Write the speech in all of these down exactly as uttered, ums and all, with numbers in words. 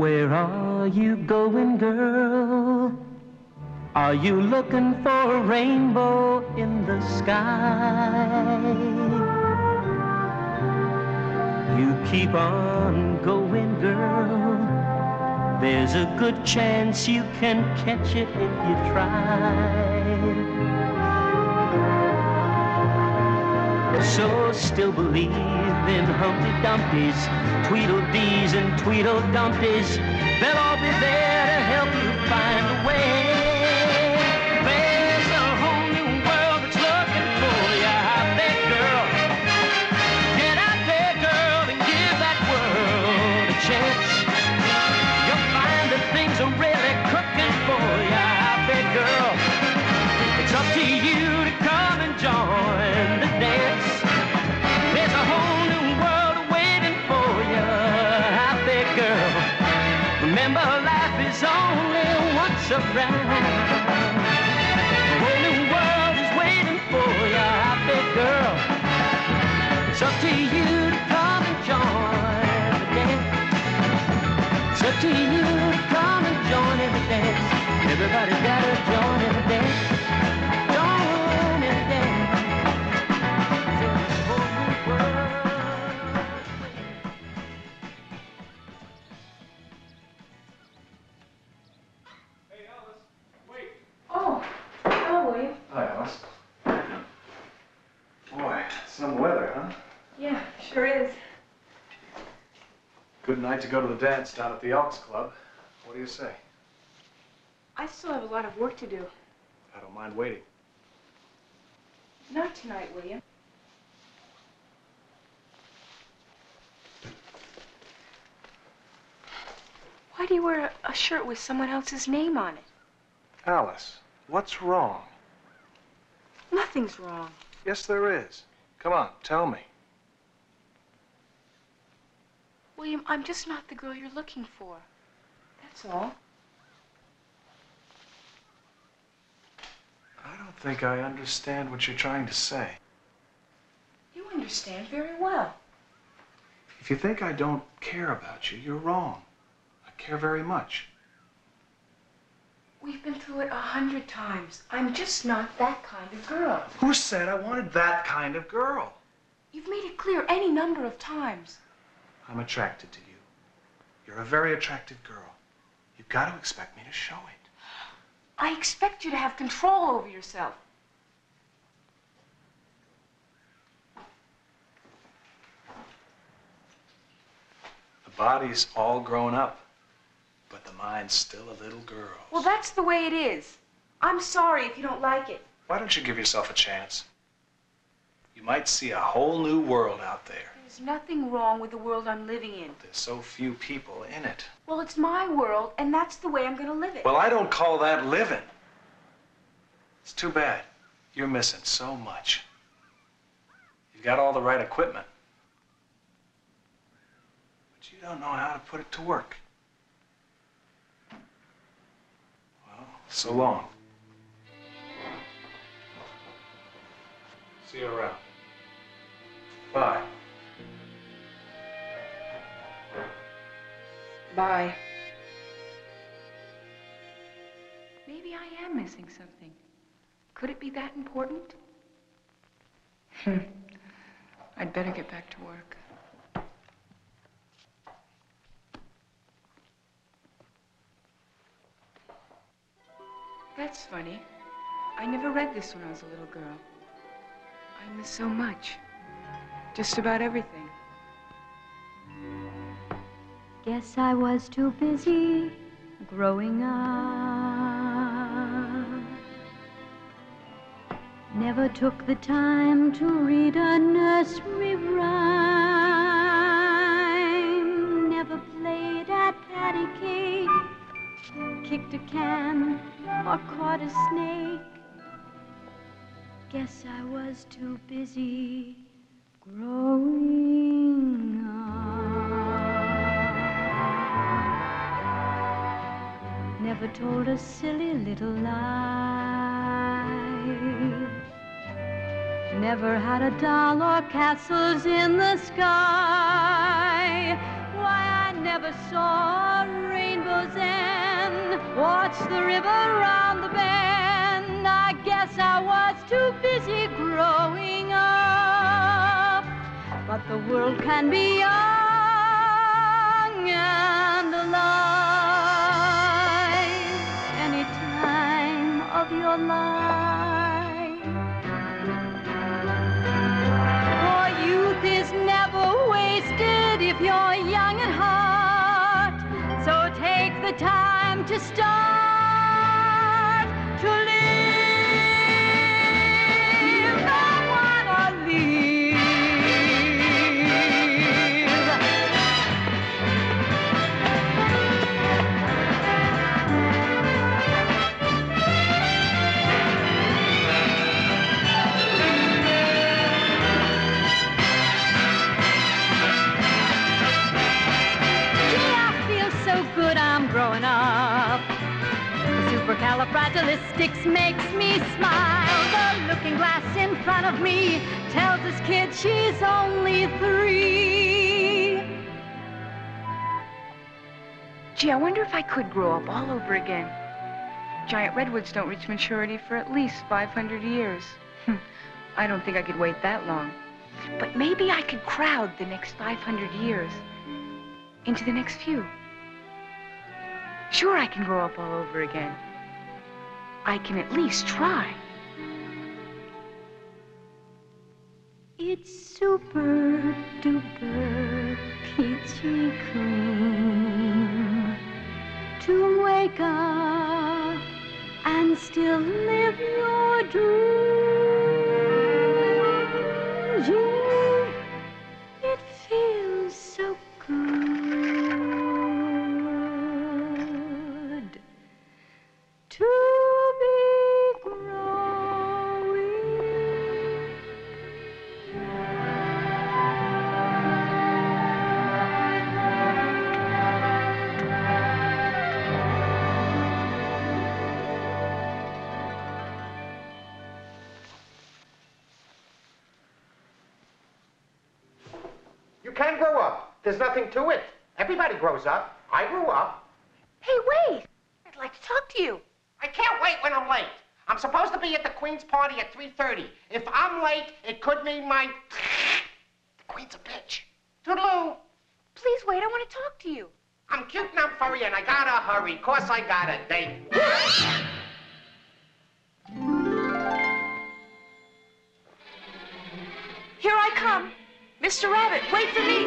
Where are you going, girl? Are you looking for a rainbow in the sky? You keep on going, girl. There's a good chance you can catch it if you try. So still believe in Humpty Dumptys, Tweedledees and Tweedledumptys. They'll all be there to help you find a way. There's a whole new world that's looking for you out there, girl. Get out there, girl, and give that world a chance. You'll find that things are really cooking for you out there, girl. It's up to you to come and join the dance. There's a whole new world waiting for you out there, girl. Remember, life is only once around. A whole new world is waiting for you out there, girl. It's up to you to come and join the dance. It's up to you to come and join in the dance. Everybody's gotta join in the dance. Join in the dance. There's a whole new world. Hey, Alice, wait. Oh, hello, William. Hi, Alice. Boy, some weather, huh? Yeah, sure is. Good night to go to the dance down at the Elks Club. What do you say? I still have a lot of work to do. I don't mind waiting. Not tonight, William. Why do you wear a, a shirt with someone else's name on it? Alice, what's wrong? Nothing's wrong. Yes, there is. Come on, tell me. William, I'm just not the girl you're looking for. That's all. I don't think I understand what you're trying to say. You understand very well. If you think I don't care about you, you're wrong. I care very much. We've been through it a hundred times. I'm just not that kind of girl. Who said I wanted that kind of girl? You've made it clear any number of times. I'm attracted to you. You're a very attractive girl. You've got to expect me to show it. I expect you to have control over yourself. The body's all grown up, but the mind's still a little girl. Well, that's the way it is. I'm sorry if you don't like it. Why don't you give yourself a chance? You might see a whole new world out there. There's nothing wrong with the world I'm living in. There's so few people in it. Well, it's my world, and that's the way I'm going to live it. Well, I don't call that living. It's too bad. You're missing so much. You've got all the right equipment, but you don't know how to put it to work. Well, so long. See you around. Bye. Bye. Maybe I am missing something. Could it be that important? Hmm. I'd better get back to work. That's funny. I never read this when I was a little girl. I miss so much. Just about everything. Guess I was too busy growing up. Never took the time to read a nursery rhyme. Never played at patty cake, kicked a can, or caught a snake. Guess I was too busy growing up. Never told a silly little lie. Never had a doll or castles in the sky. Why, I never saw a watch the river round the bend. I guess I was too busy growing up. But the world can be young and alive any time of your life. For youth is never wasted if you're young at heart. So take the time to start to live. Don't wanna leave. Growing up, the supercalifragilistic makes me smile. The looking glass in front of me tells this kid she's only three. Gee, I wonder if I could grow up all over again. Giant redwoods don't reach maturity for at least five hundred years. I don't think I could wait that long. But maybe I could crowd the next five hundred years into the next few. Sure, I can grow up all over again. I can at least try. It's super duper peachy cream to wake up and still live your dreams. It feels so good to be growing. You can grow up. There's nothing to it. Everybody grows up. I grew up. Hey, wait! I'd like to talk to you. I can't wait when I'm late. I'm supposed to be at the Queen's party at three thirty. If I'm late, it could mean my... The Queen's a bitch. Toodaloo. Please wait, I want to talk to you. I'm cute and I'm furry and I gotta hurry. Course I got a date. Here I come. Mister Rabbit, wait for me.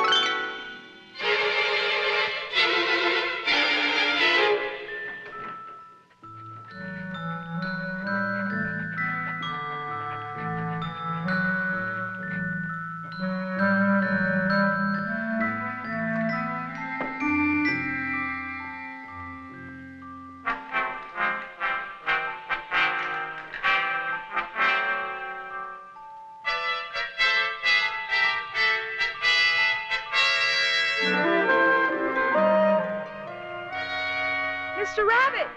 Mister Rabbit!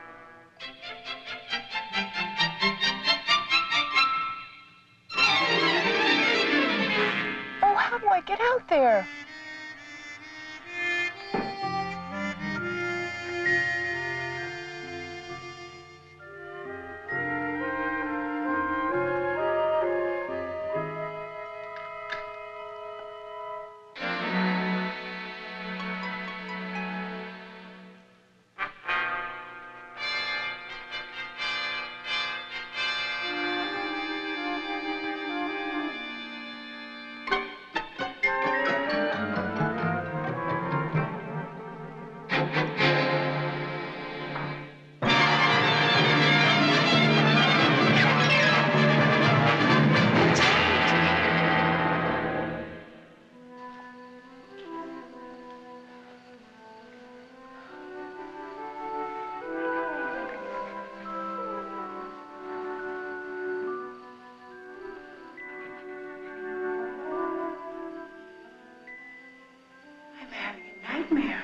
Oh, how do I get out there? Nightmare.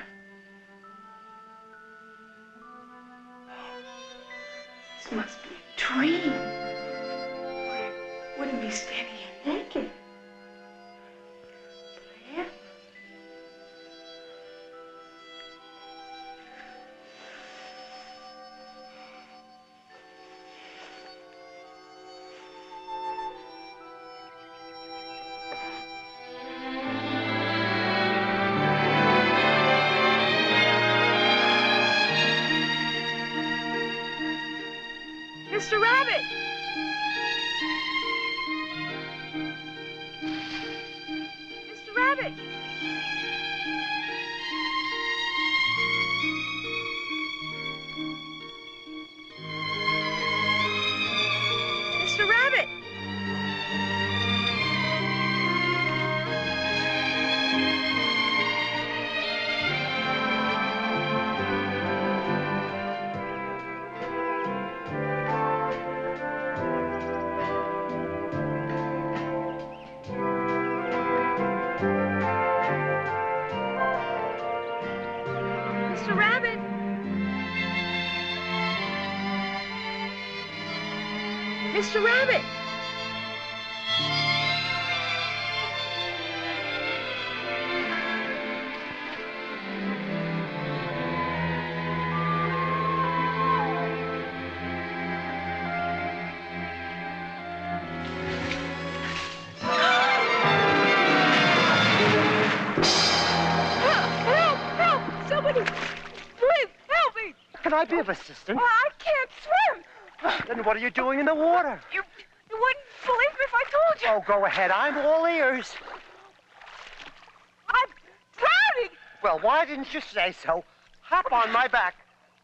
This must be a dream. Or I wouldn't be standing here naked. But I am. Mister Rabbit! Mister Rabbit! Mister Rabbit! Mister Rabbit! Mister Rabbit! Help! Help! Somebody! Please, help me! Can I be of assistance? Oh, I can't swim! Then what are you doing in the water? You, you wouldn't believe me if I told you. Oh, go ahead. I'm all ears. I'm drowning! Well, why didn't you say so? Hop on my back.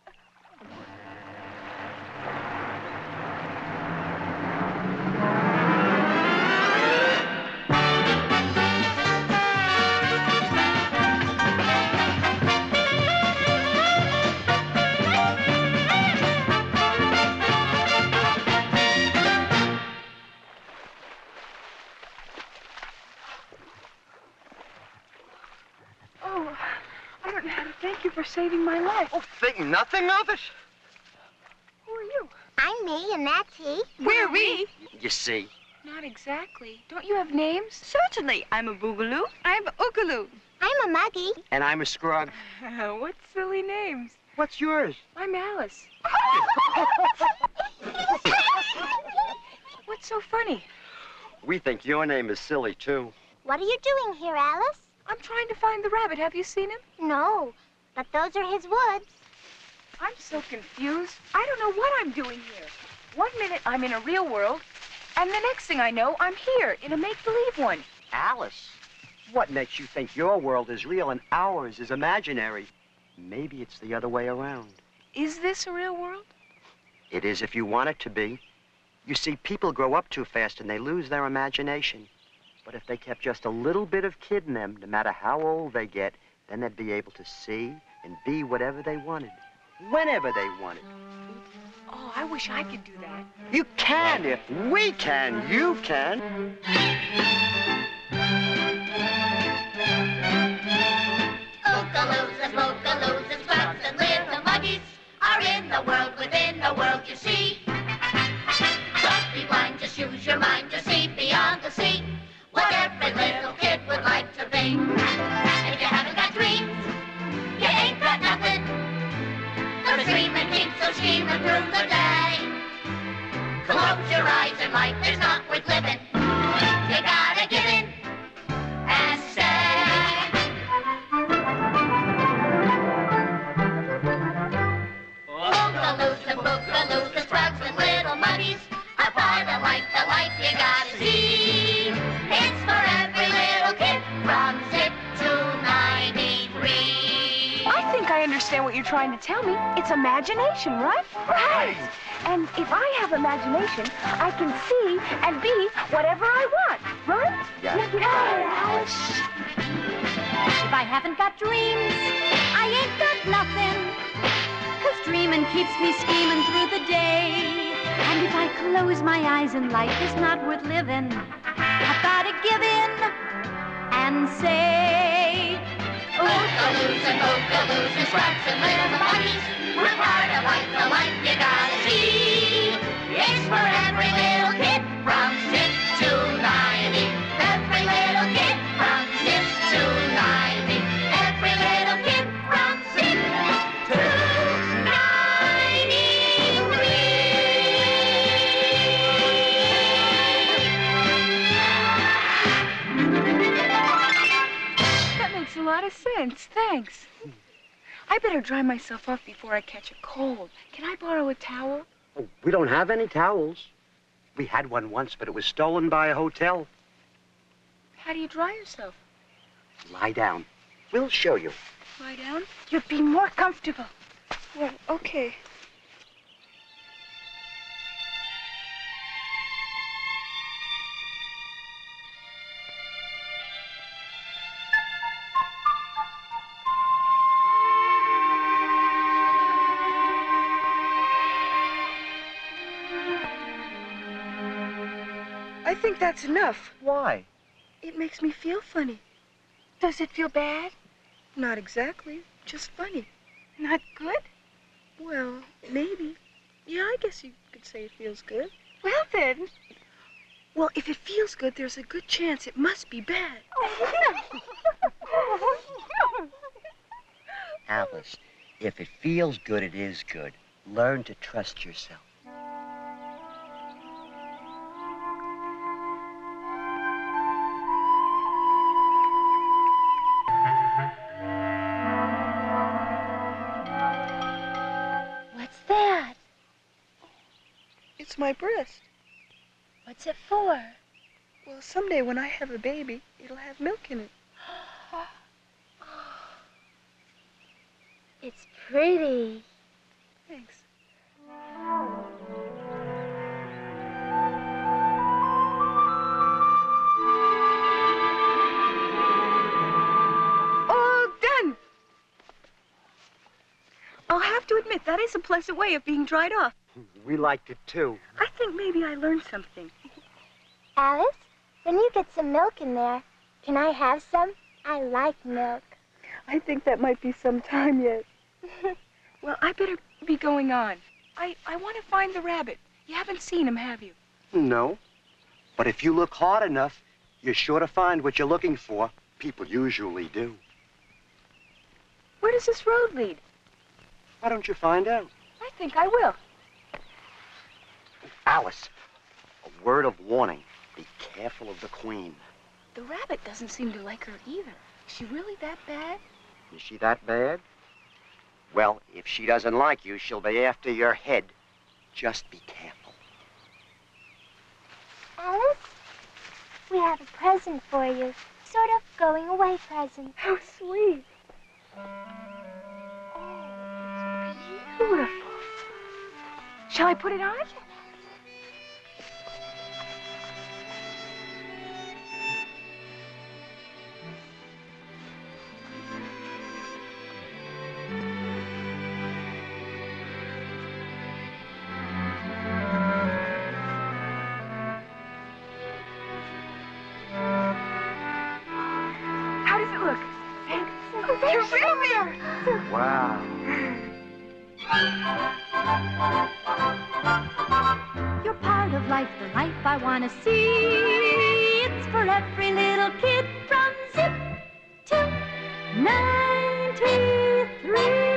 Oh, I don't know how to thank you for saving my life. Oh, think nothing of it. Who are you? I'm me, and that's he. We're we. You see. Not exactly. Don't you have names? Certainly. I'm a boogaloo. I'm Oogaloo. I'm a muggy. And I'm a scrub. What silly names. What's yours? I'm Alice. What's so funny? We think your name is silly, too. What are you doing here, Alice? I'm trying to find the rabbit. Have you seen him? No, but those are his woods. I'm so confused. I don't know what I'm doing here. One minute I'm in a real world, and the next thing I know, I'm here in a make-believe one. Alice, what makes you think your world is real and ours is imaginary? Maybe it's the other way around. Is this a real world? It is if you want it to be. You see, people grow up too fast and they lose their imagination. But if they kept just a little bit of kid in them, no matter how old they get, then they'd be able to see and be whatever they wanted, whenever they wanted. Oh, I wish I could do that. You can. If we can, you can. Ookaloos and bookaloos and scrubs and little muggies are in the world within the world you see. Don't be blind, just use your mind to see beyond the sea what every little kid would like to be. And if you haven't got dreams, you ain't got nothing. So dream and keep so scheming through the day. Close your eyes and life is not worth living. You gotta give in and say. Ookaloos and bookaloos and scrubs and little muggies are part of life, the life you gotta see. It's for every little kid from zip to ninety-three. I think I understand what you're trying to tell me. It's imagination, right? Right. And if I have imagination, I can see and be whatever I want, right? Yeah. Alice. If I haven't got dreams, I ain't got nothing. 'Cause dreaming keeps me scheming through the day. And if I close my eyes and life is not worth living, I've got to give in and say, Ookaloos and bookaloos and scrubs and little muggies, we're part of life, the life you gotta see. It's for every little kid from zip to ninety. Every little kid from zip to ninety. Every little kid from zip to That makes a lot of sense. Thanks. I better dry myself off before I catch a cold. Can I borrow a towel? Oh, we don't have any towels. We had one once, but it was stolen by a hotel. How do you dry yourself? Lie down. We'll show you. Lie down? You'd be more comfortable. Well, okay. I think that's enough. Why? It makes me feel funny. Does it feel bad? Not exactly. Just funny. Not good? Well, maybe. Yeah, I guess you could say it feels good. Well, then. Well, if it feels good, there's a good chance it must be bad. Alice, if it feels good, it is good. Learn to trust yourself. What's that? It's my breast. What's it for? Well, someday when I have a baby, it'll have milk in it. It's pretty. Thanks. All done! I'll have to admit, that is a pleasant way of being dried off. We liked it, too. I think maybe I learned something. Alice, when you get some milk in there, can I have some? I like milk. I think that might be some time yet. Well, I better be going on. I, I want to find the rabbit. You haven't seen him, have you? No. But if you look hard enough, you're sure to find what you're looking for. People usually do. Where does this road lead? Why don't you find out? I think I will. Alice, a word of warning. Be careful of the Queen. The rabbit doesn't seem to like her either. Is she really that bad? Is she that bad? Well, if she doesn't like you, she'll be after your head. Just be careful. Alice, we have a present for you. Sort of going away present. How sweet. Beautiful. Shall I put it on? How does it look? Sylvia! Wow. You're part of life, the life I want to see. It's for every little kid from zip to ninety-three.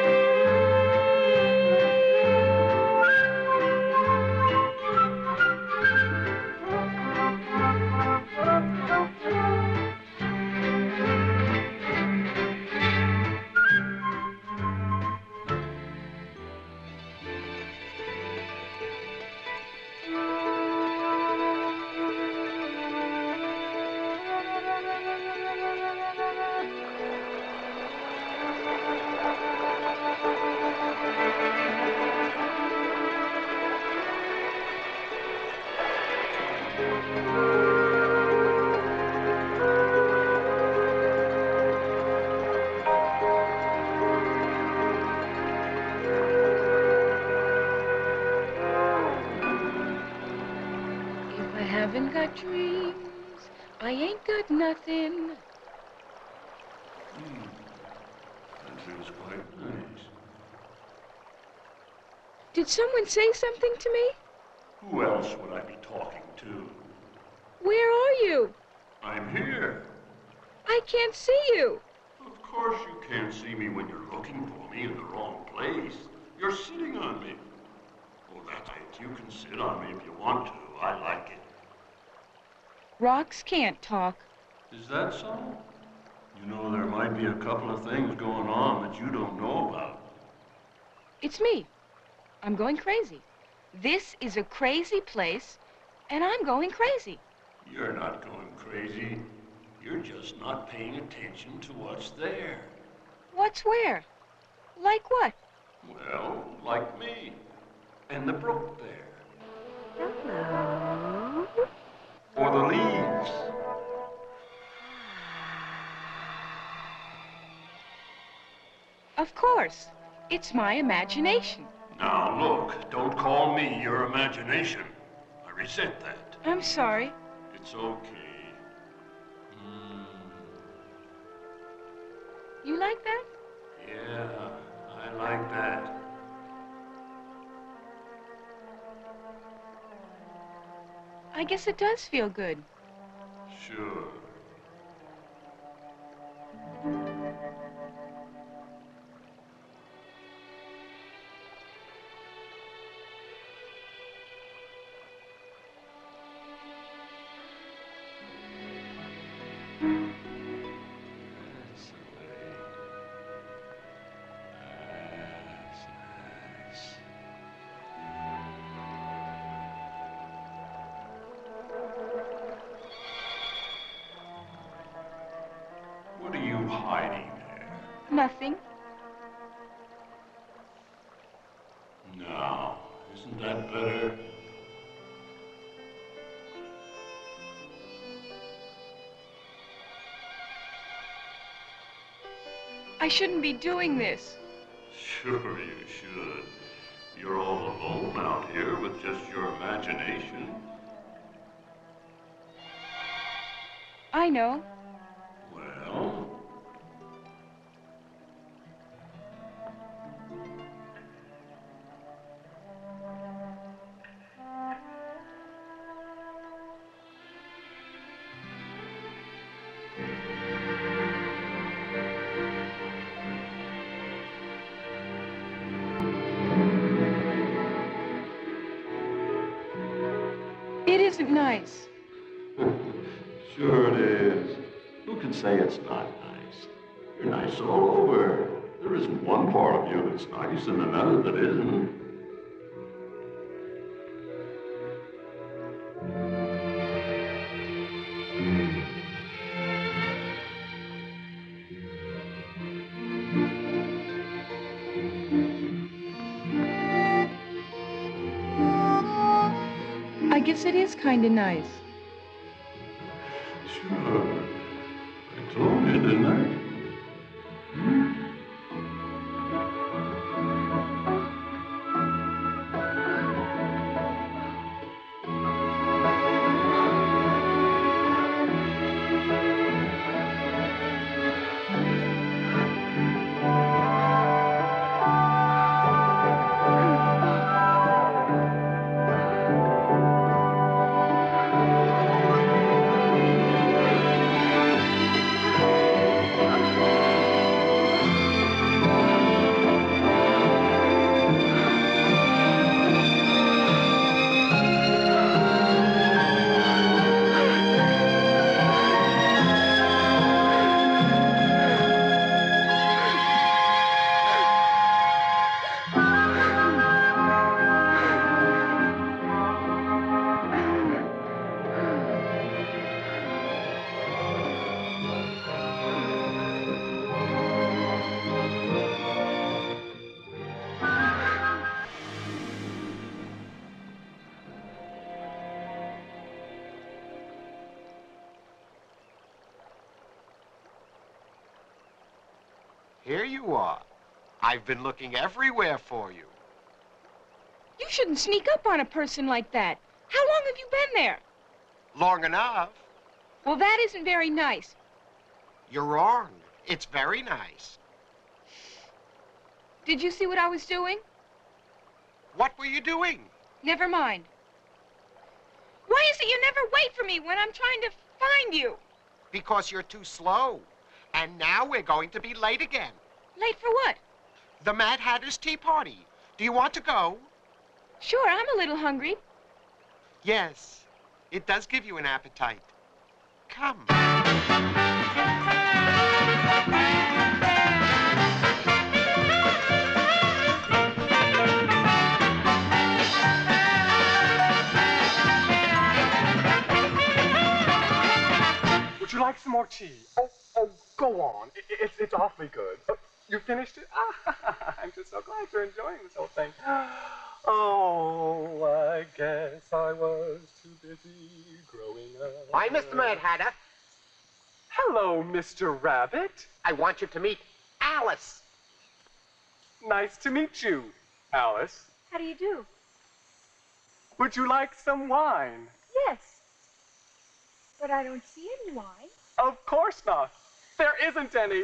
Haven't got dreams, I ain't got nothing. Hmm. That feels quite nice. Did someone say something to me? Who else would I be talking to? Where are you? I'm here. I can't see you. Of course you can't see me when you're looking for me in the wrong place. You're sitting on me. Oh, that's it. You can sit on me if you want to. I like it. Rocks can't talk. Is that so? You know, there might be a couple of things going on that you don't know about. It's me. I'm going crazy. This is a crazy place, and I'm going crazy. You're not going crazy. You're just not paying attention to what's there. What's where? Like what? Well, like me. And the brook there. Hello. Or the leaves. Of course. It's my imagination. Now, look, don't call me your imagination. I resent that. I'm sorry. It's okay. Mm. You like that? Yeah, I like that. I guess it does feel good. Sure. What are you hiding there? Nothing. Now, isn't that better? I shouldn't be doing this. Sure you should. You're all alone out here with just your imagination. I know. Well? It isn't nice. Sure it is. Who can say it's not nice? You're nice all over. There isn't one part of you that's nice and another that isn't. I guess it is kind of nice. Sure. I told you, didn't I? Here you are. I've been looking everywhere for you. You shouldn't sneak up on a person like that. How long have you been there? Long enough. Well, that isn't very nice. You're wrong. It's very nice. Did you see what I was doing? What were you doing? Never mind. Why is it you never wait for me when I'm trying to find you? Because you're too slow. And now we're going to be late again. Late for what? The Mad Hatter's tea party. Do you want to go? Sure, I'm a little hungry. Yes, it does give you an appetite. Come. tea. Oh, oh, go on. It, it's, it's awfully good. Oh, you finished it? Ah, I'm just so glad you're enjoying this whole thing. Oh, I guess I was too busy growing up. Hi, Mister Mad Hatter. Hello, Mister Rabbit. I want you to meet Alice. Nice to meet you, Alice. How do you do? Would you like some wine? Yes. But I don't see any wine. Of course not. There isn't any.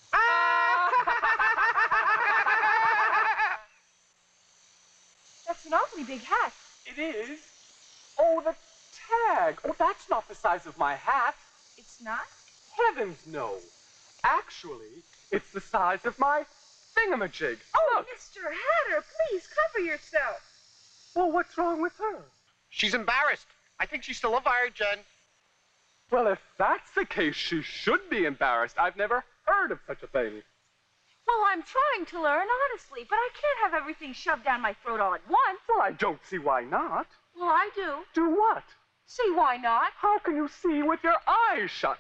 That's an awfully big hat. It is? Oh, the tag. Oh, that's not the size of my hat. It's not? Heavens, no. Actually, it's the size of my thingamajig. Oh, look. Mister Hatter, please cover yourself. Well, what's wrong with her? She's embarrassed. I think she's still a virgin. Well, if that's the case, she should be embarrassed. I've never heard of such a thing. Well, I'm trying to learn, honestly, but I can't have everything shoved down my throat all at once. Well, I don't see why not. Well, I do. Do what? See why not? How can you see with your eyes shut?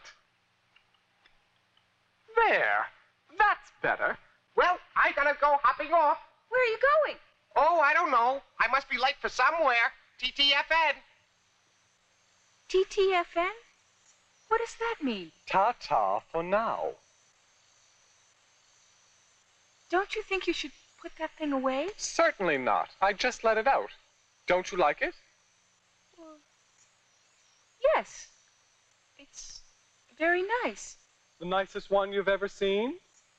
There. That's better. Well, I gotta go hopping off. Where are you going? Oh, I don't know. I must be late for somewhere. T T F N. T T F N? What does that mean? Ta-ta for now. Don't you think you should put that thing away? Certainly not. I just let it out. Don't you like it? Well, yes. It's very nice. The nicest one you've ever seen?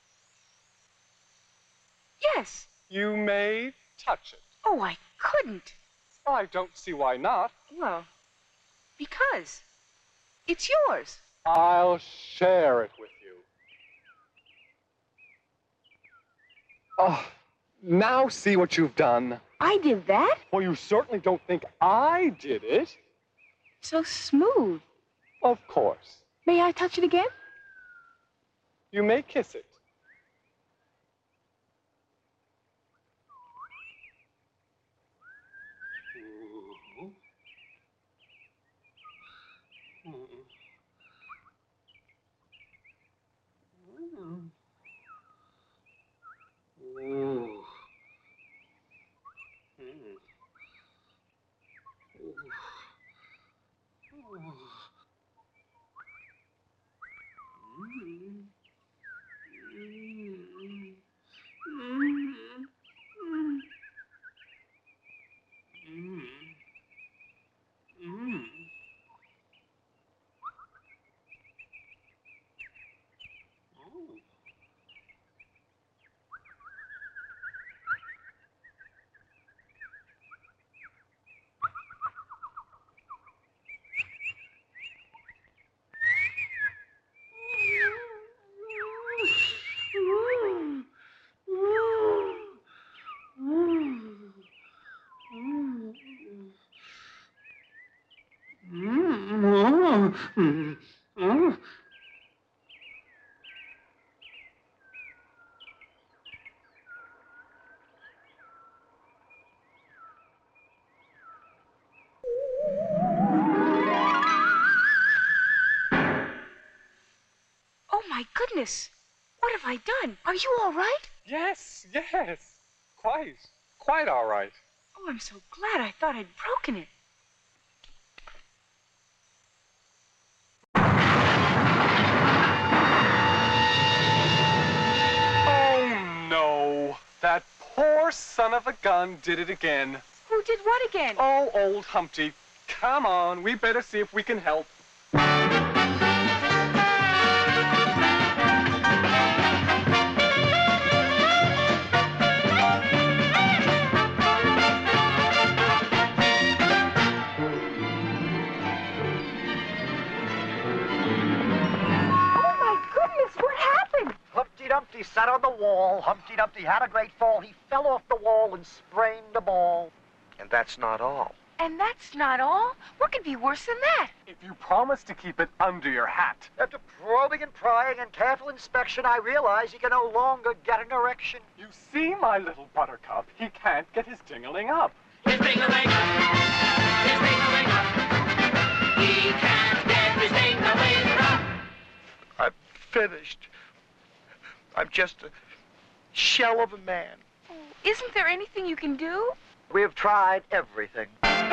Yes. You may touch it. Oh, I couldn't. I don't see why not. Well, because it's yours. I'll share it with you. Oh, now see what you've done. I did that? Well, you certainly don't think I did it. So smooth. Of course. May I touch it again? You may kiss it. Oh, my goodness. What have I done? Are you all right? Yes, yes. Quite. Quite all right. Oh, I'm so glad. I thought I'd broken it. Oh, no. That poor son of a gun did it again. Who did what again? Oh, old Humpty. Come on, we better see if we can help. Humpty Dumpty sat on the wall. Humpty Dumpty had a great fall. He fell off the wall and sprained a ball. And that's not all. And that's not all. What could be worse than that? If you promise to keep it under your hat. After probing and prying and careful inspection, I realize he can no longer get an erection. You see, my little buttercup, he can't get his ding-a-ling up. His ding-a-ling up. His ding-a-ling up. He can't get his ding-a-ling up. finished. I'm just a shell of a man. Isn't there anything you can do? We've tried everything.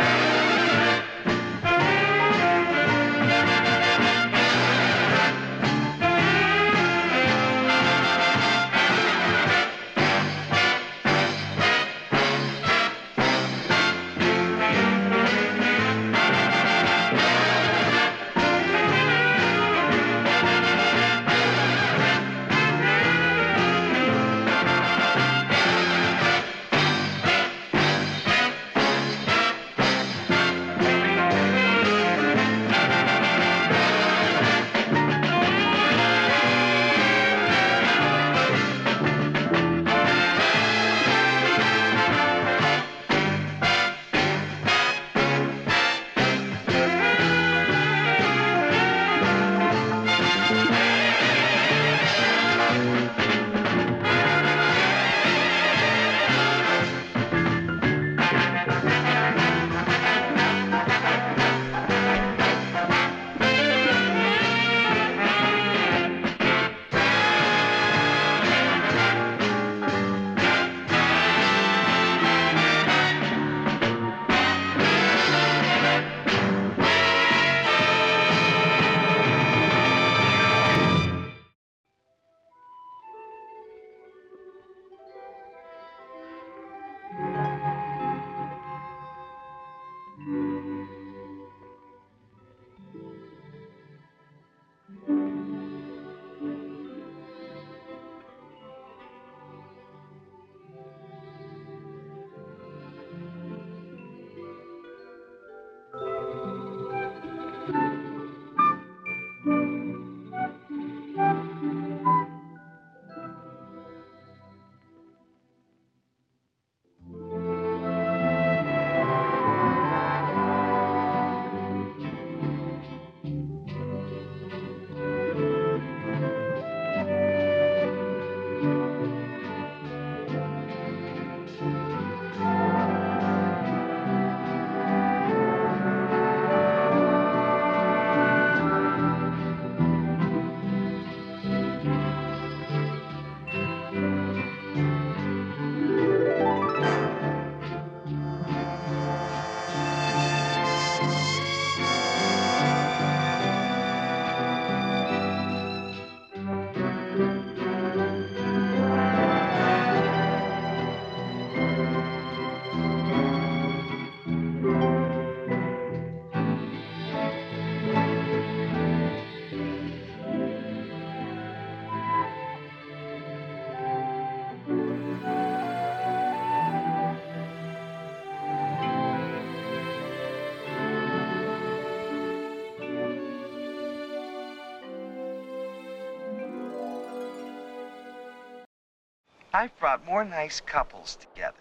I've brought more nice couples together.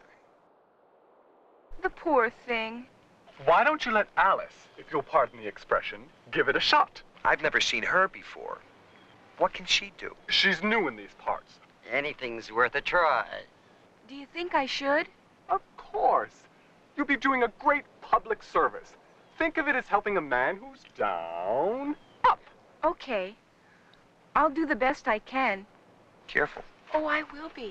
The poor thing. Why don't you let Alice, if you'll pardon the expression, give it a shot? I've never seen her before. What can she do? She's new in these parts. Anything's worth a try. Do you think I should? Of course. You'll be doing a great public service. Think of it as helping a man who's down, up. Okay. I'll do the best I can. Careful. Oh, I will be.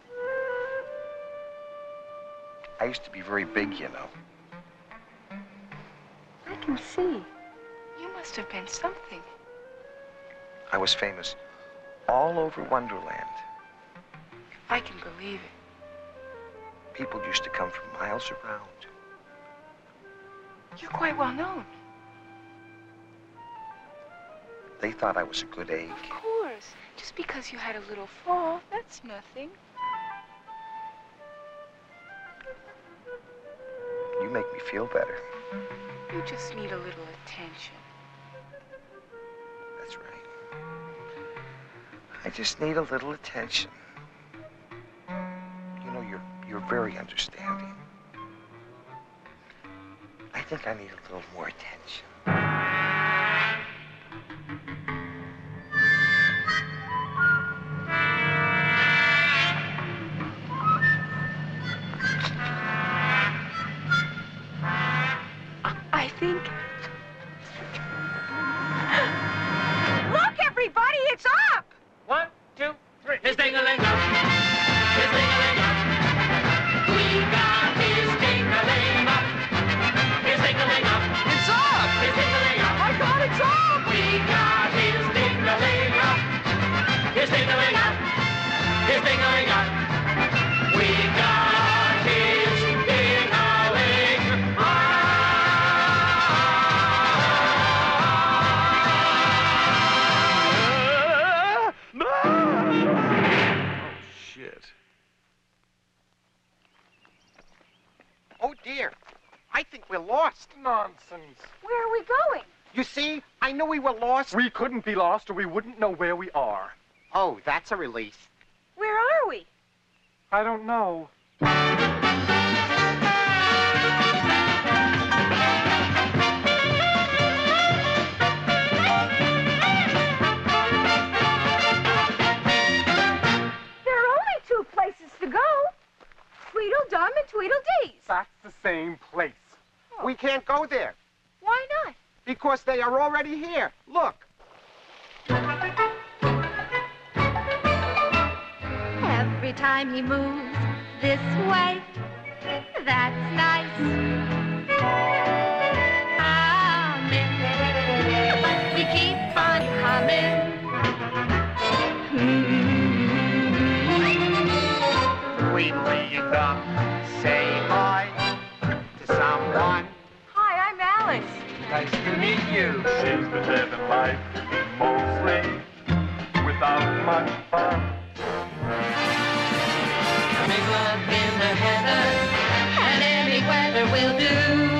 I used to be very big, you know. I can see. You must have been something. I was famous all over Wonderland. I can believe it. People used to come from miles around. You're quite well known. They thought I was a good egg. Of course. Just because you had a little fall, that's nothing. You make me feel better. You just need a little attention. That's right. I just need a little attention. You know, you're you're very understanding. I think I need a little more attention. I think... Look, everybody, it's up! we're lost. Nonsense. Where are we going? You see, I knew we were lost. We couldn't be lost or we wouldn't know where we are. Oh, that's a release. Where are we? I don't know. There are only two places to go. Tweedledum and Tweedledees. That's the same place. Oh. We can't go there Why not? because they are already here. Look. Every time he moves this way, that's nice. Humming, but we keep on humming. Tweedledum, say hi to someone. Hi, I'm Alice. Nice to meet you. She's been living life mostly without much fun. Big love in the heather, and any weather will do.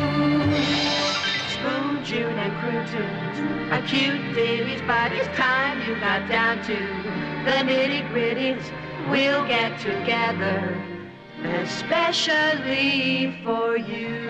Spoon, June, and crew tunes, a cute ditties, but it's time you got down to the nitty-gritties. We'll get together, especially for you.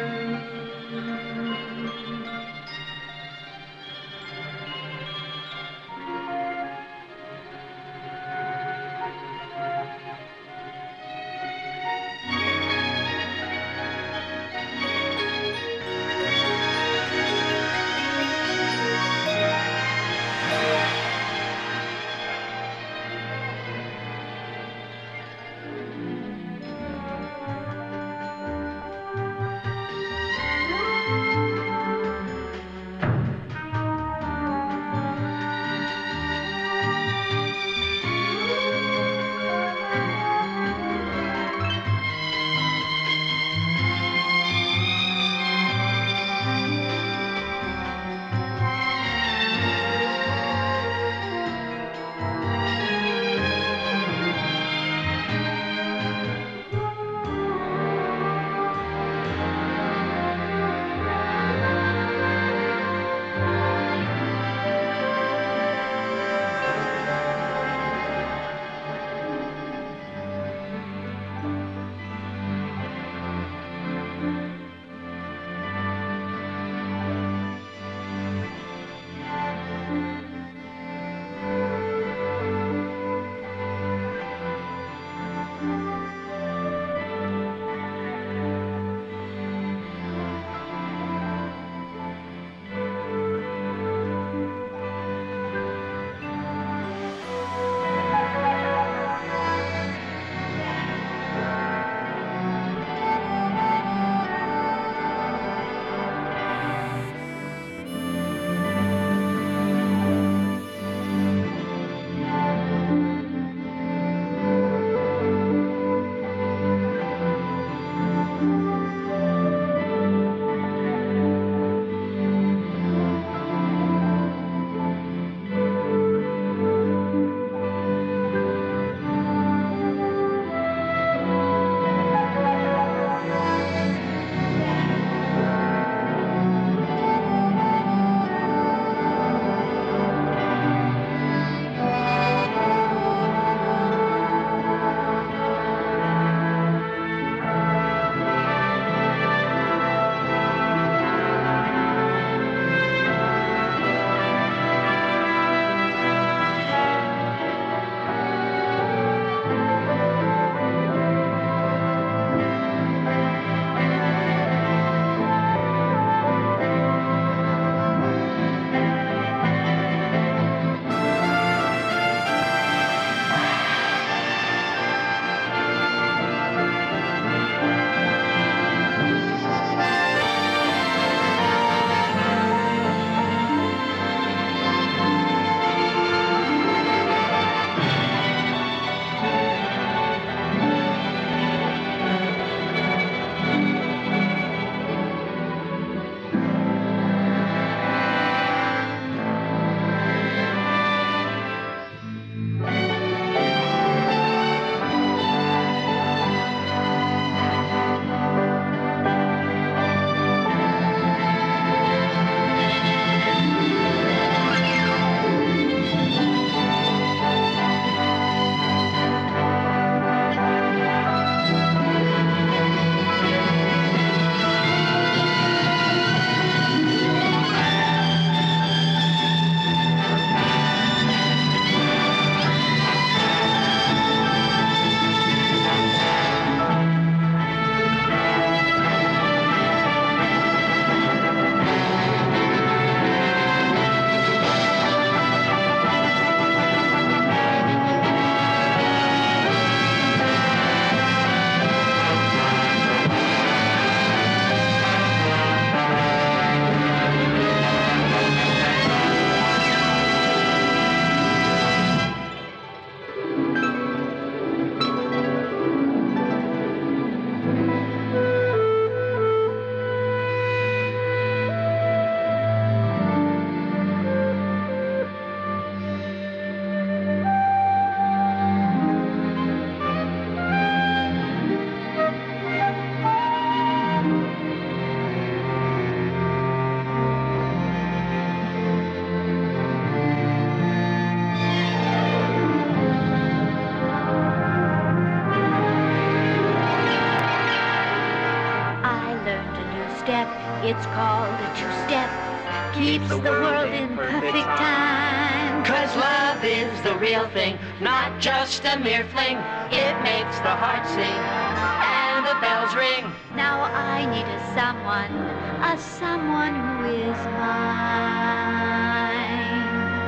It's called a two-step. Keeps the world in perfect time. Cause love is the real thing, not just a mere fling. It makes the heart sing and the bells ring. Now I need a someone, a someone who is mine.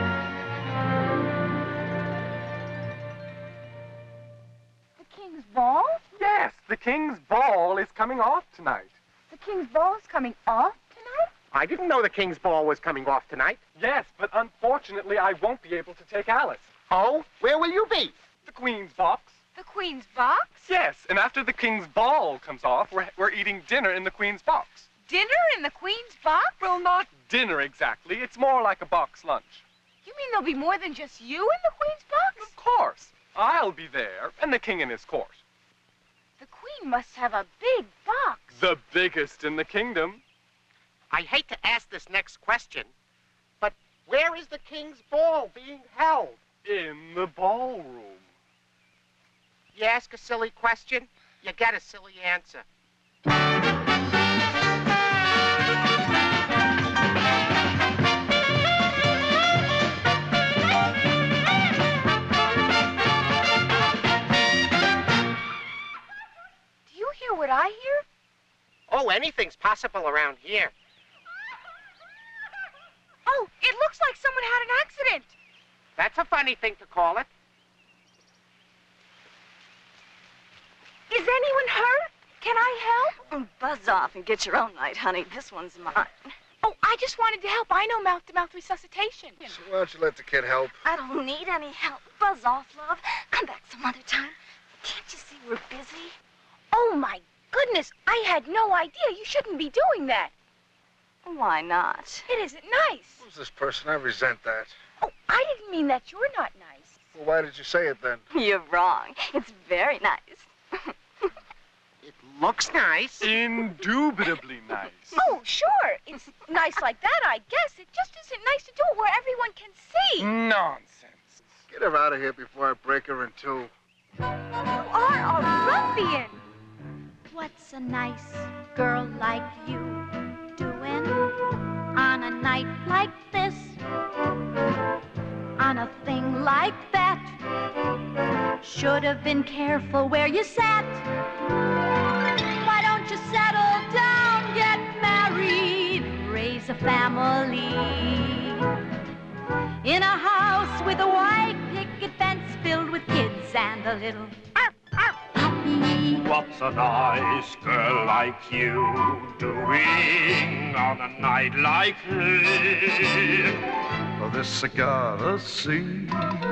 The King's Ball? Yes, the King's Ball is coming off tonight. The King's Ball is coming off tonight? I didn't know the King's Ball was coming off tonight. Yes, but unfortunately I won't be able to take Alice. Oh? Where will you be? The Queen's box. The Queen's box? Yes, and after the King's Ball comes off, we're, we're eating dinner in the Queen's box. Dinner in the Queen's box? Well, not dinner exactly. It's more like a box lunch. You mean there'll be more than just you in the Queen's box? Of course. I'll be there, and the King in his court. The Queen must have a big box. The biggest in the kingdom. I hate to ask this next question, but where is the King's Ball being held? In the ballroom. You ask a silly question, you get a silly answer. Do you hear what I hear? Oh, anything's possible around here. Oh, it looks like someone had an accident. That's a funny thing to call it. Is anyone hurt? Can I help? Oh, buzz off and get your own light, honey. This one's mine. Oh, I just wanted to help. I know mouth-to-mouth resuscitation. So why don't you let the kid help? I don't need any help. Buzz off, love. Come back some other time. Can't you see we're busy? Oh, my goodness. I had no idea. You shouldn't be doing that. Why not? It isn't nice. Who's this person? I resent that. Oh, I didn't mean that you're not nice. Well, why did you say it then? You're wrong. It's very nice. It looks nice. Indubitably nice. Oh, sure. It's nice like that, I guess. It just isn't nice to do it where everyone can see. Nonsense. Get her out of here before I break her in two. You are a ruffian. What's a nice girl like you doing on a night like this? On a thing like that? Should have been careful where you sat. Why don't you settle down, get married, raise a family in a house with a white picket fence filled with kids and a little puppy? What's a nice girl like you doing on a night like this? Oh, this cigar, let's see.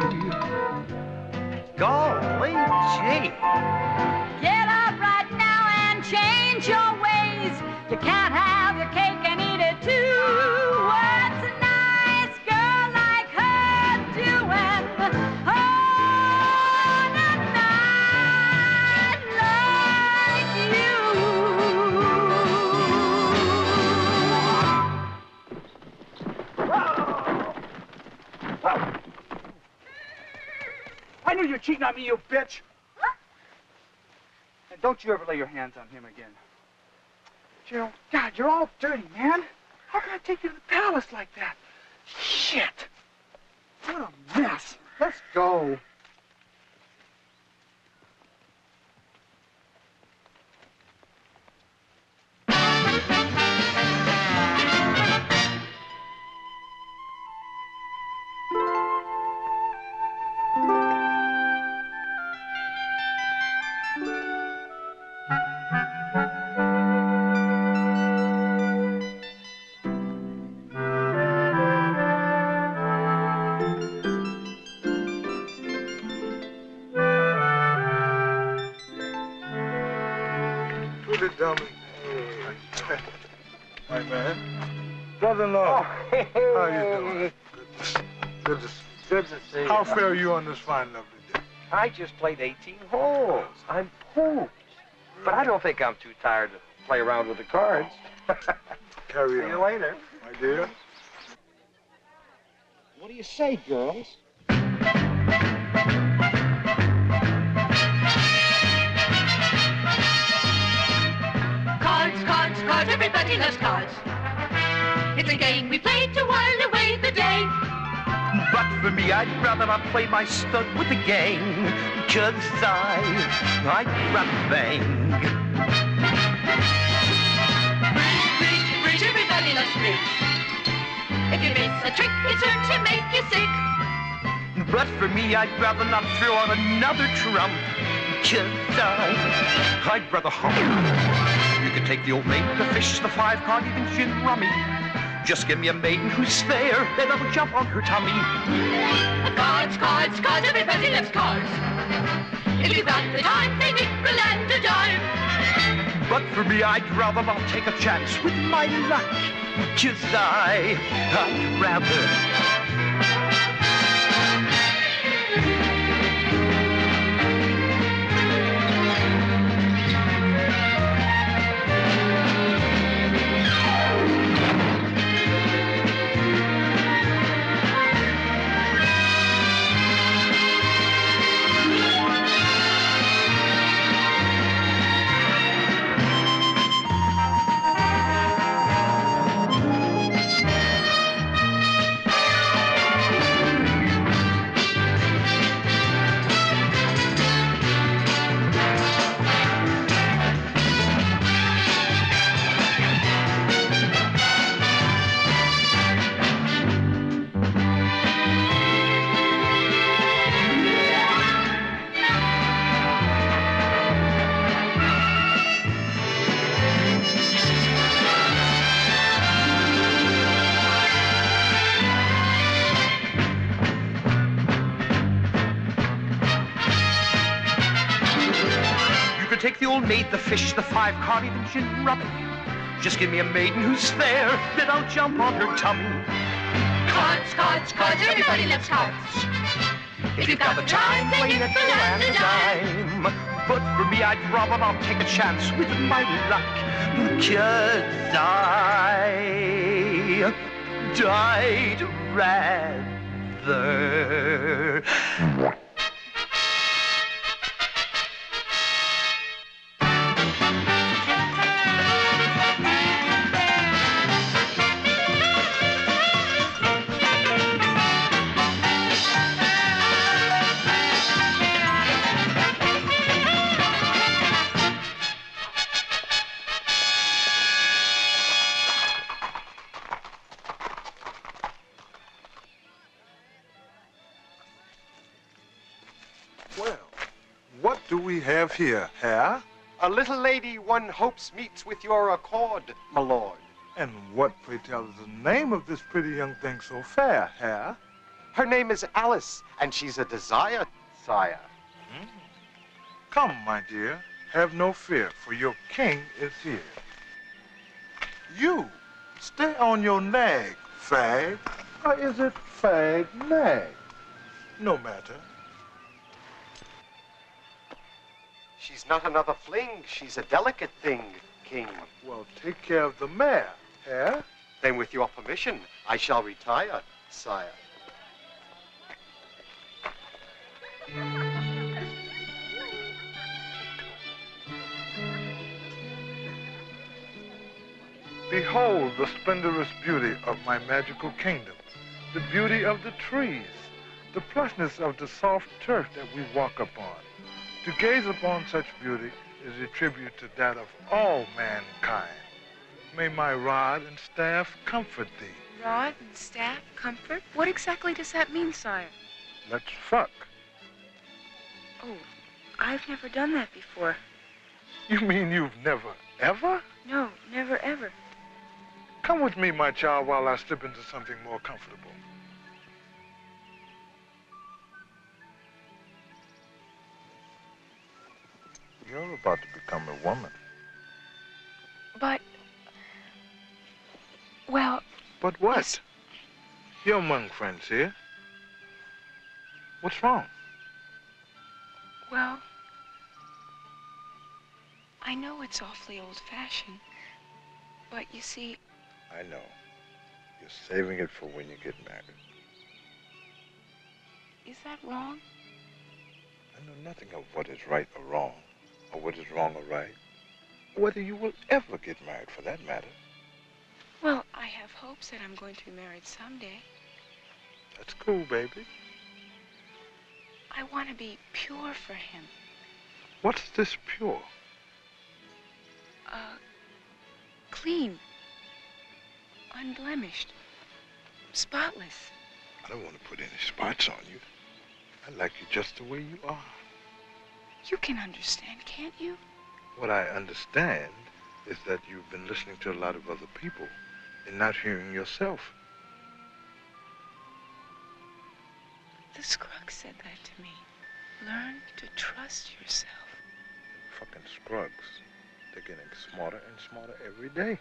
Golly gee. Get up right now and change your ways. You can't have your cake and eat it too. What's a nice girl like her doing on a night like you? I knew you were cheating on me, you bitch. Huh? And don't you ever lay your hands on him again. Gerald, God, you're all dirty, man. How can I take you to the palace like that? Shit. What a mess. Let's go. Dummy. Hi, man. Brother-in-law. Oh, hey, hey. How you doing? Good to, Good to see you. How fare are you on this fine, lovely day? I just played eighteen holes. I'm pooped. But I don't think I'm too tired to play around with the cards. Carry See on. you later. My dear. What do you say, girls? Cards, cards, cards, everybody everybody loves cards. It's a game we play to while away the day. But for me, I'd rather not play my stud with the gang, 'cause I, I'd rather bang. Bridge, bridge, bridge, everybody loves bridge. If you miss a trick, it's sure to make you sick. But for me, I'd rather not throw on another trump, 'cause I, I'd rather hump. You can take the old maid, the fish, the five card, even gin rummy. Just give me a maiden who's fair, then I'll jump on her tummy. Cards, cards, cards, everybody loves cards. If you've got the time, play nickel and a dime. But for me, I'd rather not take a chance with my luck, 'cause I, I'd rather... Take the old maid, the fish, the five card, even gin rummy. Just give me a maiden who's fair, then I'll jump on her tummy. Cards, cards, cards, everybody loves cards. If you've got the time, play nickel and a dime. But for me, I'd rather not take a chance with my luck, 'cause I, I'd rather... Well, what do we have here, Herr? A little lady one hopes meets with your accord, my lord. And what, pray tell, is the name of this pretty young thing so fair, Herr? Her name is Alice, and she's a desire, sire. Mm. Come, my dear, have no fear, for your king is here. You, stay on your nag, fag. Or is it fag nag? No matter. She's not another fling. She's a delicate thing, king. Well, take care of the mare, Herr. Then with your permission, I shall retire, sire. Behold the splendorous beauty of my magical kingdom, the beauty of the trees, the plushness of the soft turf that we walk upon. To gaze upon such beauty is a tribute to that of all mankind. May my rod and staff comfort thee. Rod and staff, comfort? What exactly does that mean, sire? Let's fuck. Oh, I've never done that before. You mean you've never, ever? No, never, ever. Come with me, my child, while I slip into something more comfortable. You're about to become a woman. But, well... But what? Yes. You're among friends here. What's wrong? Well, I know it's awfully old-fashioned, but you see... I know. You're saving it for when you get married. Is that wrong? I know nothing of what is right or wrong, or what is wrong or right, or whether you will ever get married, for that matter. I have hopes that I'm going to be married someday. That's cool, baby. I want to be pure for him. What's this pure? Uh, clean. Unblemished. Spotless. I don't want to put any spots on you. I like you just the way you are. You can understand, can't you? What I understand is that you've been listening to a lot of other people and not hearing yourself. The Scruggs said that to me. Learn to trust yourself. Fucking Scruggs. They're getting smarter and smarter every day.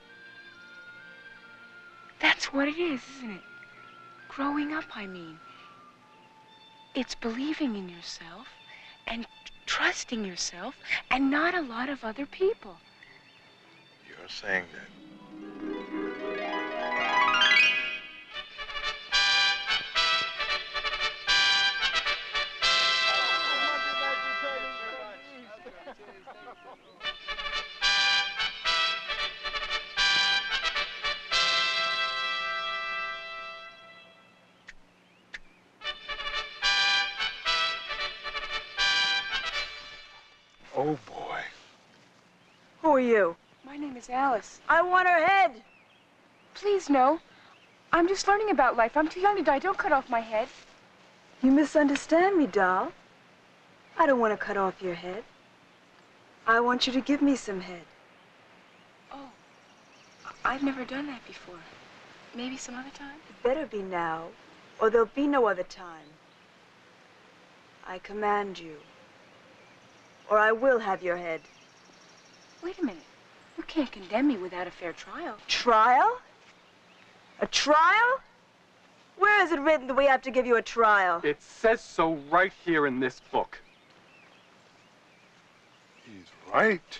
That's what it is, isn't it? Growing up, I mean. It's believing in yourself and trusting yourself and not a lot of other people. You're saying that. Oh, boy. Who are you? My name is Alice. I want her head. Please, no. I'm just learning about life. I'm too young to die. Don't cut off my head. You misunderstand me, doll. I don't want to cut off your head. I want you to give me some head. Oh, I've never done that before. Maybe some other time? It better be now, or there'll be no other time. I command you, or I will have your head. Wait a minute. You can't condemn me without a fair trial. Trial? A trial? Where is it written that we have to give you a trial? It says so right here in this book. He's right.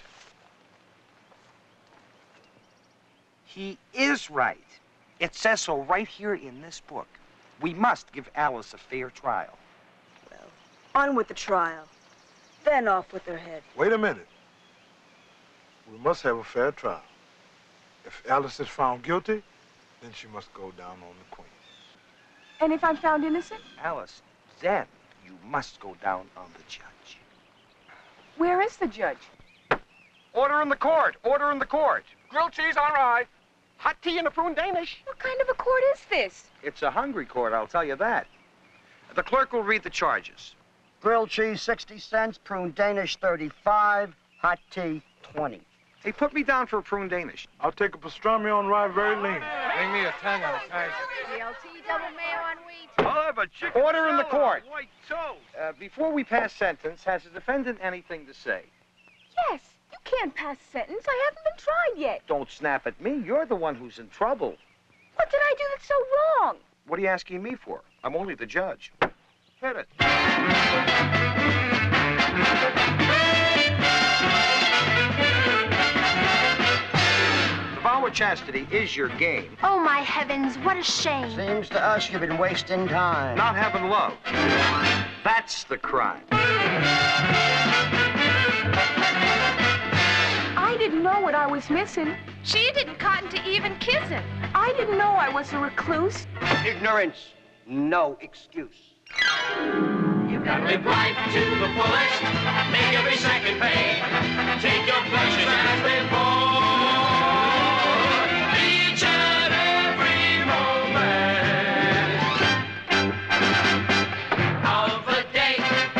He is right. It says so right here in this book. We must give Alice a fair trial. On with the trial. Then off with her head. Wait a minute. We must have a fair trial. If Alice is found guilty, then she must go down on the queen. And if I'm found innocent? Alice, then you must go down on the judge. Where is the judge? Order in the court! Order in the court! Grilled cheese on rye. Hot tea and a prune Danish. What kind of a court is this? It's a hungry court, I'll tell you that. The clerk will read the charges. Grilled cheese, sixty cents. Prune Danish, thirty-five. Hot tea, twenty. Hey, put me down for a prune Danish. I'll take a pastrami on rye, very lean. Bring me a ten on ice. D L T, double mayo on wheat. I'll have a chicken Order in the salad on court. white toast. Uh, before we pass sentence, has the defendant anything to say? Yes. You can't pass sentence. I haven't been tried yet. Don't snap at me. You're the one who's in trouble. What did I do that's so wrong? What are you asking me for? I'm only the judge. Hit it. The vow of chastity is your game. Oh, my heavens, what a shame. Seems to us you've been wasting time. Not having love. That's the crime. I didn't know what I was missing. She didn't cotton to even kissing. I didn't know I was a recluse. Ignorance, no excuse. You gotta live life to the fullest, make every second pay. Take your pleasures as they fall, each and every moment of the day.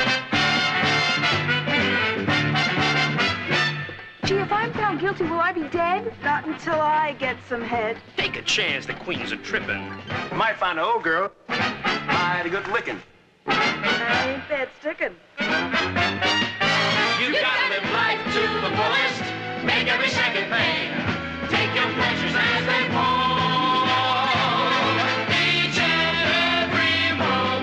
Gee, if I'm found guilty, will I be dead? Not until I get some head. Take a chance, the queens are tripping. You might find an old girl. Mighty good licking. Ain't that sticking? You gotta live life to the fullest, make every second pay. Take your pleasures as they fall, each and every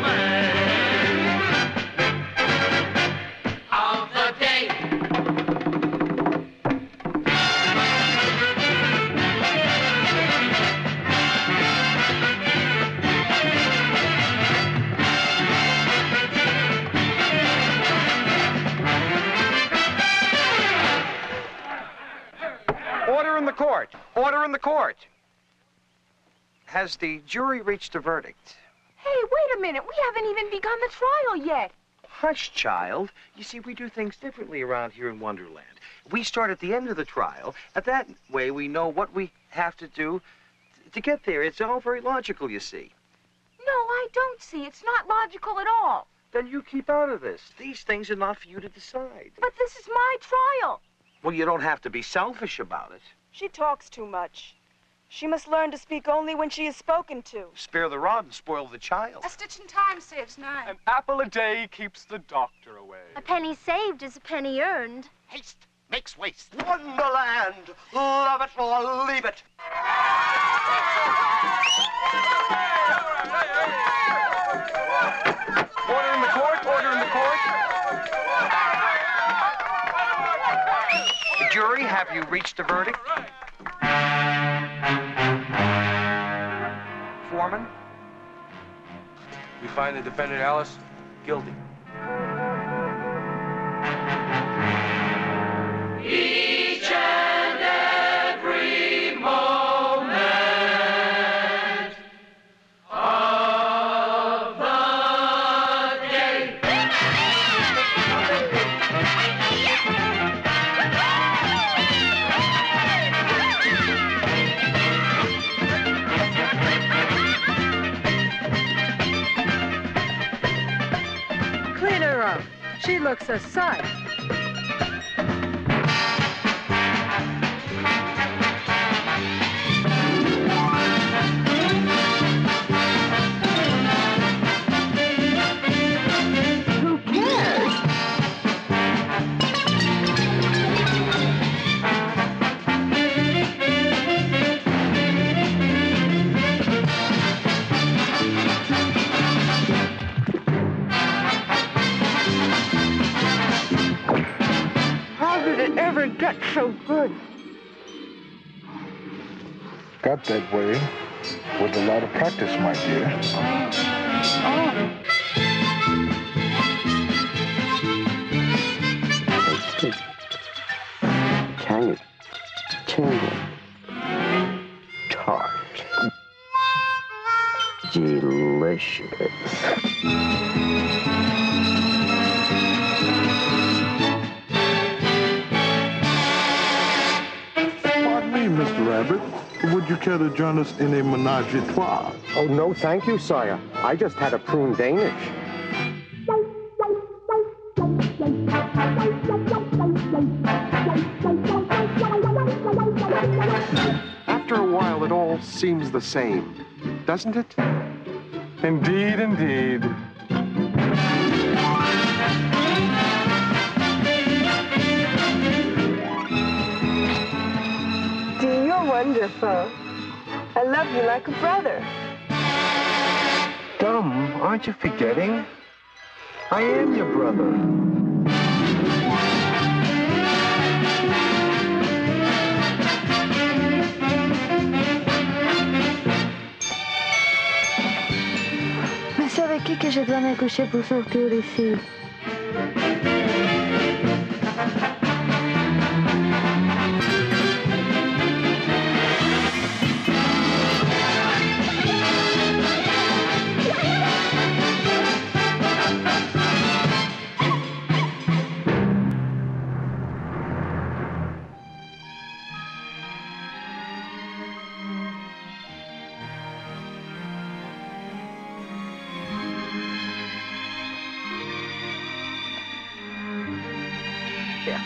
moment of the day. Order in the court. Order in the court. Has the jury reached a verdict? Hey, wait a minute. We haven't even begun the trial yet. Hush, child. You see, we do things differently around here in Wonderland. We start at the end of the trial, and that way we know what we have to do to get there. It's all very logical, you see. No, I don't see. It's not logical at all. Then you keep out of this. These things are not for you to decide. But this is my trial. Well, you don't have to be selfish about it. She talks too much. She must learn to speak only when she is spoken to. Spare the rod and spoil the child. A stitch in time saves nine. An apple a day keeps the doctor away. A penny saved is a penny earned. Haste makes waste. Wonderland, love it or leave it. Order in the court, order in the court. Jury, have you reached a verdict? Foreman? We find the defendant, Alice, guilty. Each and every moment of the day. Clean her up. She looks a sight. Who cares? How did it ever get so good? Got that way with a lot of practice, my dear. Oh. Tangy, tingle, tart, delicious. Pardon me, Mister Rabbit. Would you care to join us in a menage a trois? Oh, no, thank you, sire. I just had a prune Danish. After a while, it all seems the same, doesn't it? Indeed, indeed. Dear, you're wonderful. I love you like a brother. Dumb, aren't you forgetting? I am your brother. Mais c'est avec qui que je dois me coucher pour sortir d'ici? Yeah.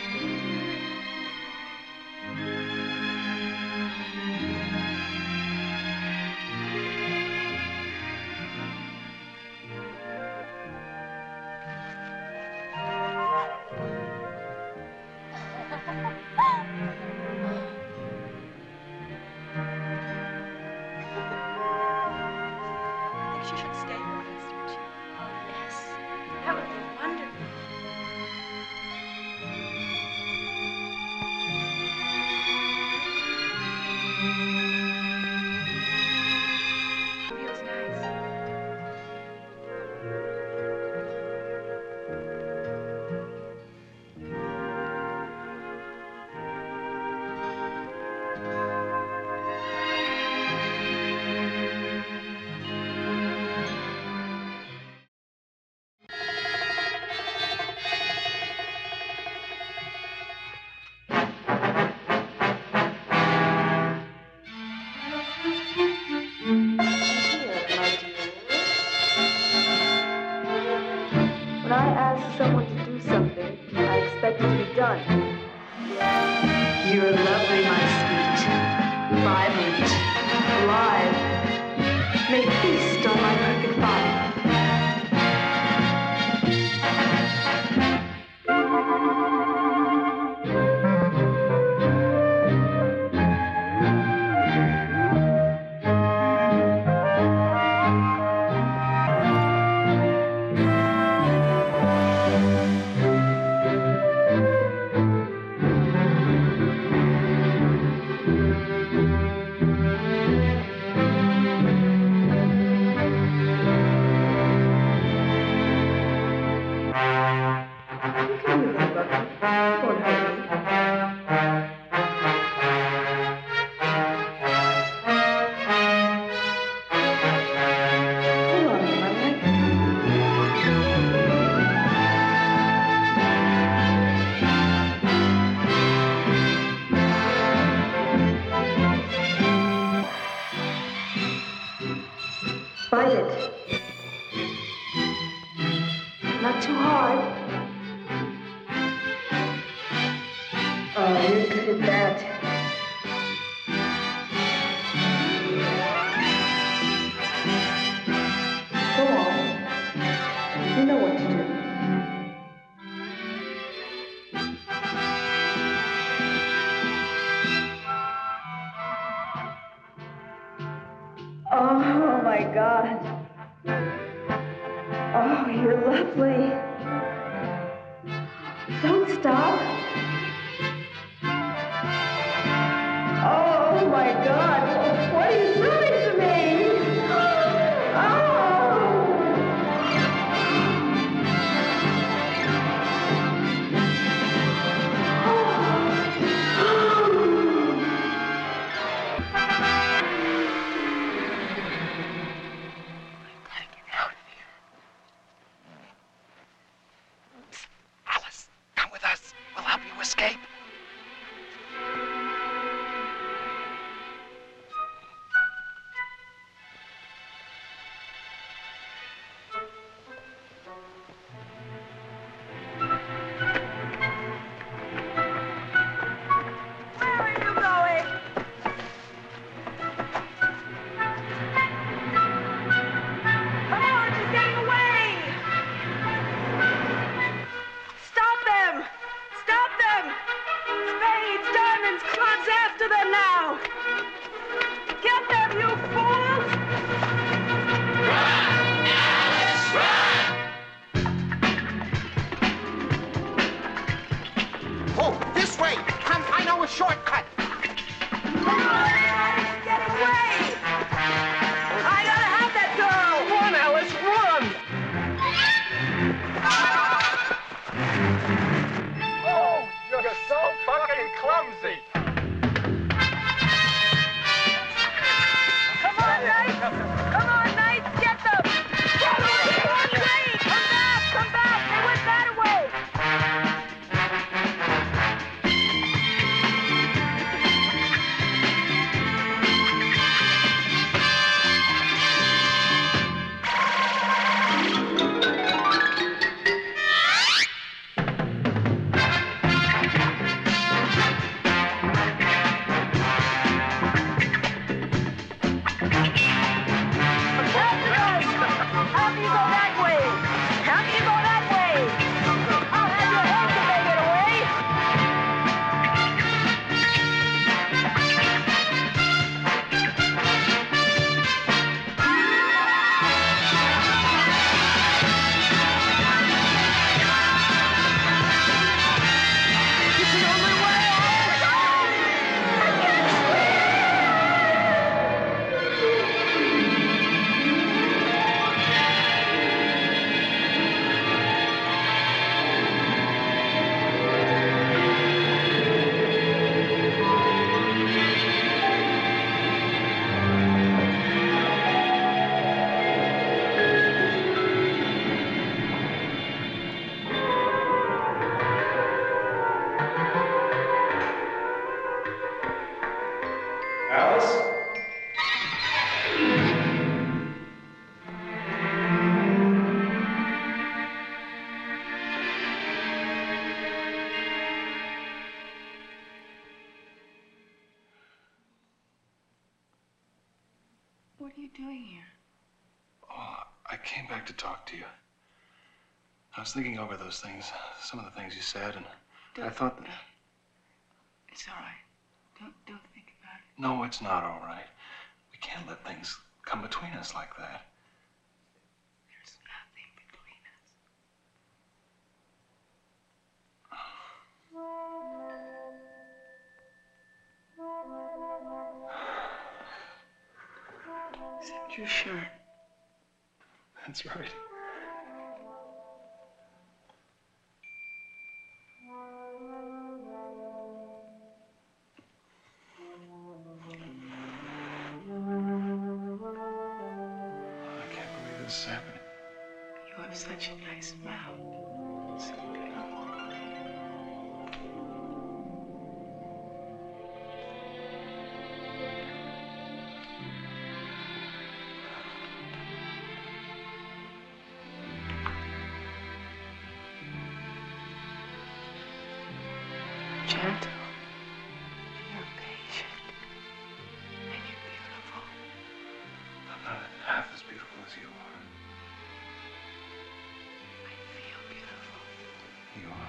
I think she should stay with us, don't you? Oh, yes. That would be wonderful. Feels nice. done. You're lovely, my sweet. Vibrant. Alive. May feast on my perfect body. Bite it. Not too hard. Oh, you're good at that. Go on. You know what to do. Oh, my God. Oh, you're lovely. Don't stop. Oh, my God. What are you doing to me? Alice, come with us. We'll help you escape. Where are you going? Come on, she's getting away! Stop them! Stop them! Spades, diamonds, clubs, after them now! Get them, you fools! Oh, this way. Come, I know a shortcut. Come on, Alice, get away! I gotta have that girl! Run, Alice, run! Oh, you're so fucking clumsy. Come on, Knights! Come on, Knights, get them! Come on, wait! Come back, come back! They went that way! what are you doing here? Oh, I came back to talk to you. I was thinking over those things, some of the things you said, and Don't, I thought that... No. It's all right. Don't, don't think about it. No, it's not all right. We can't let things come between us like that. There's nothing between us. Except your shirt. That's right. Happening. You have such a nice mouth. So beautiful. Gentle. You're patient. And you're beautiful. I'm not half as beautiful as you are. You are.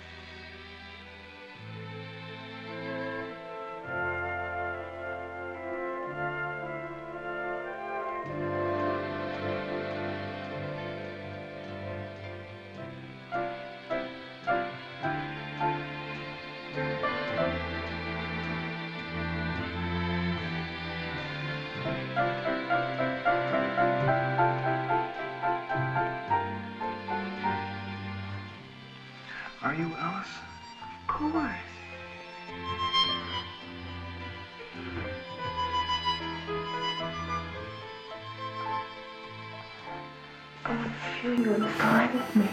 Are you, Alice? Of course. I want to feel you inside of me.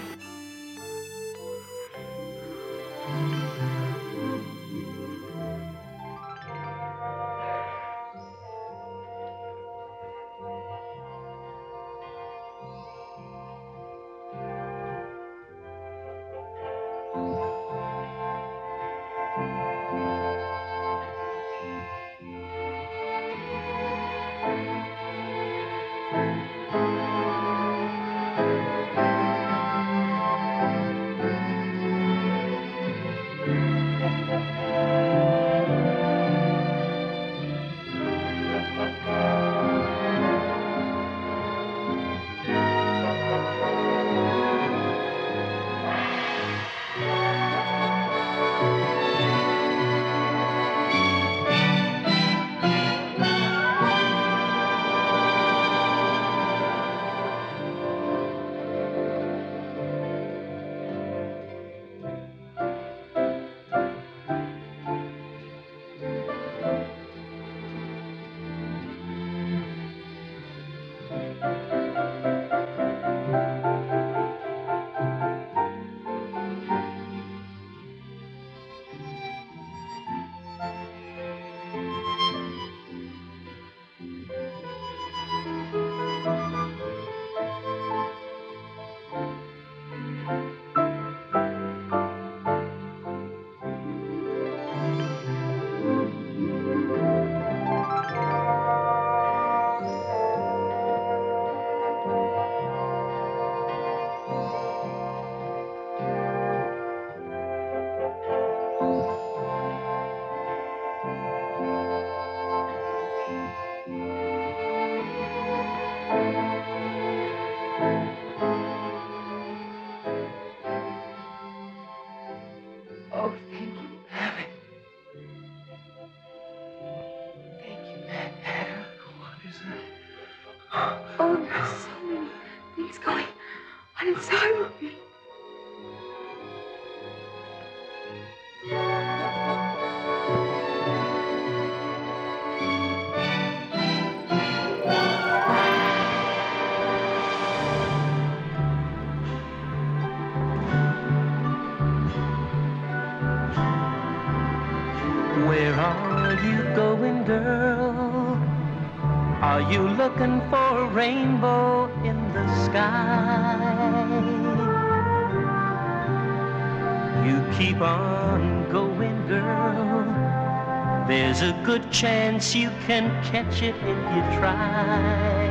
Where are you going, girl? Are you looking for a rainbow in the sky? You keep on going, girl. there's a good chance you can catch it if you try.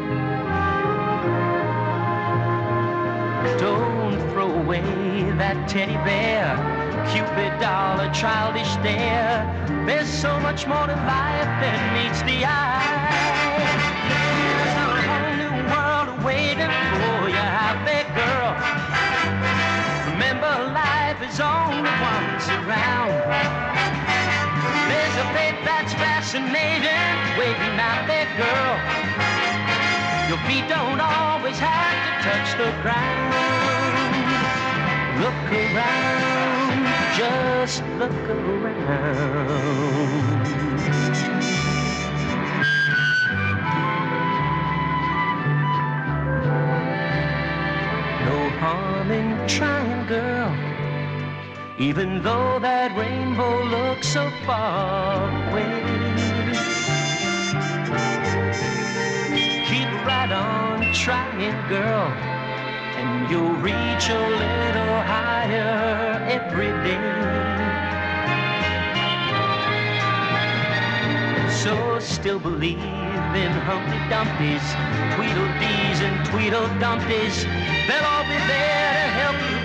Don't throw away that teddy bear, Cupid doll, a childish stare. There's so much more to life than meets the eye. There's a whole new world waiting for you out there, girl. Remember, life is only once around. There's a fate that's fascinating waiting out there, girl. Your feet don't always have to touch the ground. Look around, just look around. No harm in trying, girl, even though that rainbow looks so far away. Keep right on trying, girl, and you'll reach a little higher every day. So still believe in Humpty Dumptys, Tweedledees and Tweedledumtys. They'll all be there to help you